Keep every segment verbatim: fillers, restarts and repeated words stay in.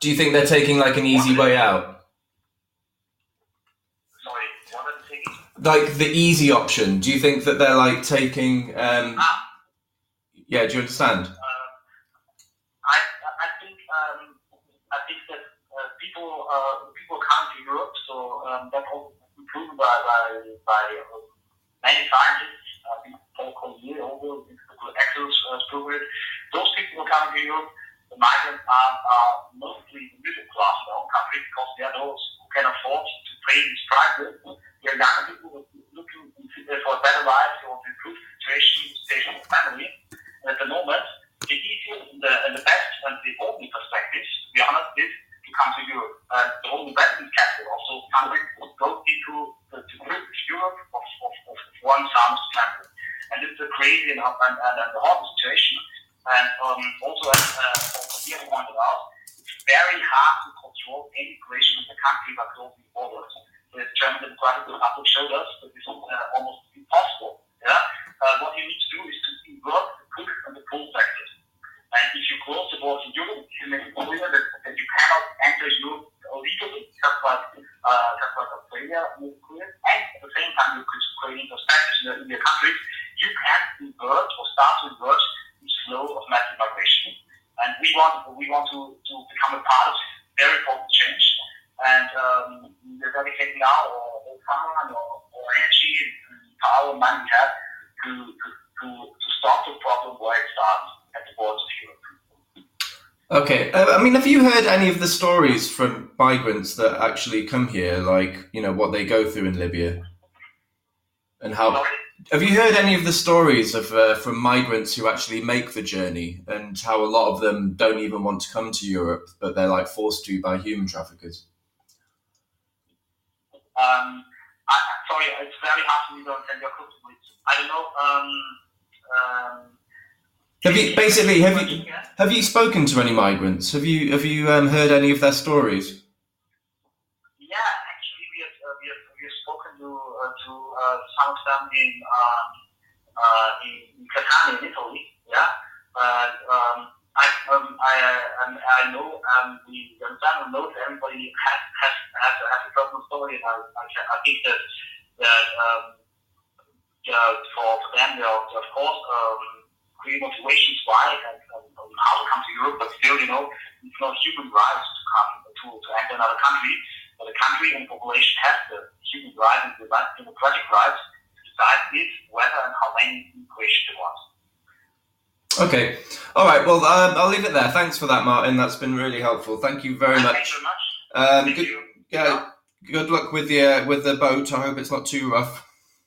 Do you think they're taking like an easy way out? Sorry, what are they taking? Like the easy option. Do you think that they're like taking? Um, ah. Yeah, do you understand? Uh, I I think um, I think that uh, people uh, people come to Europe, so um, that's also proven by by, by uh, many scientists. I think Paul Collier over Axel uh, proved it. Those people who come to Europe, the migrants are, are mostly the middle class in our own country because they are those who can afford to pay these prices. They are young people who are looking for a better life, who want to improve the situation, situation of family. And at the moment, the easiest and the, and the best and the only perspective, to be honest, is to come to Europe. Uh, the only investment capital also countries go into the, to Europe of, of, of one farmer's family. And it's a crazy and, and, and, and a hard situation. And um, also, as uh, Pierre pointed out, it's very hard to control any migration in the country by closing borders. The German Democratic Republic showed us that this is uh, almost impossible. Yeah? Uh, what you need to do is to invert the push and the pull factors. And if you close the borders in Europe, you make it clear that, that you cannot enter Europe illegally, just like, uh, just like Australia made it clear. And at the same time, you could create perspectives in, in your countries. You can invert or start to invert the flow of massive migration. And we want we want to, to become a part of this very important change. And um, we're dedicating now our whole summer and our, our energy and power and money we have to, to, to, to stop the problem where it starts at the borders of Europe. Okay, uh, I mean, have you heard any of the stories from migrants that actually come here, like, you know, what they go through in Libya? And how... Sorry? Have you heard any of the stories of uh, from migrants who actually make the journey, and how a lot of them don't even want to come to Europe, but they're like forced to by human traffickers? Um, I, sorry, it's very hard for me to understand your question. I don't know. Um, um, have you basically have you have you spoken to any migrants? Have you have you um, heard any of their stories? Yeah, actually, we have uh, we have we have spoken to uh, to uh, some of them in um, uh, in Catania, in Italy. Yeah, but um, I um, I um, I know um, we understand and know that everybody has has has, has a personal story, and I I, can, I think that that um, yeah, for for them, there are, of course um, clear motivations why and, and, and how to come to Europe, but still, you know, it's not human rights to come to to enter another country. But the country and the population has the human rights and the democratic rights to decide if, whether, and how many immigration they want. Okay. All right. Well, um, I'll leave it there. Thanks for that, Martin. That's been really helpful. Thank you very much. Thank you very much. Um, Thank good, you. Yeah. Good luck with the uh, with the boat. I hope it's not too rough.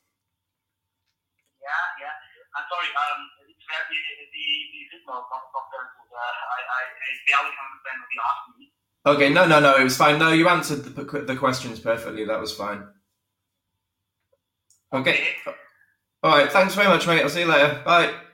Yeah, yeah. I'm sorry. Um, it's very the the signal not not very good. Uh, I I I barely can understand what you asked me. Okay, no, no, no, it was fine. No, you answered the, the questions perfectly. That was fine. Okay. Okay. All right, thanks very much, mate. I'll see you later. Bye.